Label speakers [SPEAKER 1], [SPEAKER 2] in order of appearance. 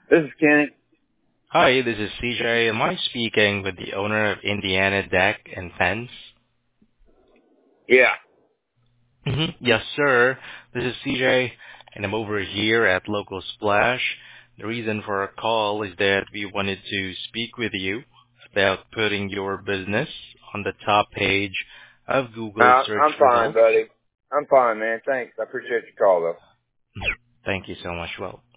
[SPEAKER 1] This is Kenny.
[SPEAKER 2] Hi, this is CJ. Am I speaking with the owner of Indiana Deck and Fence?
[SPEAKER 1] Yeah.
[SPEAKER 2] Yes, sir. This is CJ, and I'm over here at Local Splash. The reason for our call is that we wanted to speak with you about putting your business on the top page of Google search
[SPEAKER 1] I'm fine,
[SPEAKER 2] results.
[SPEAKER 1] buddy. I'm fine, man. Thanks. I appreciate your call, though.
[SPEAKER 2] Thank you so much. Well,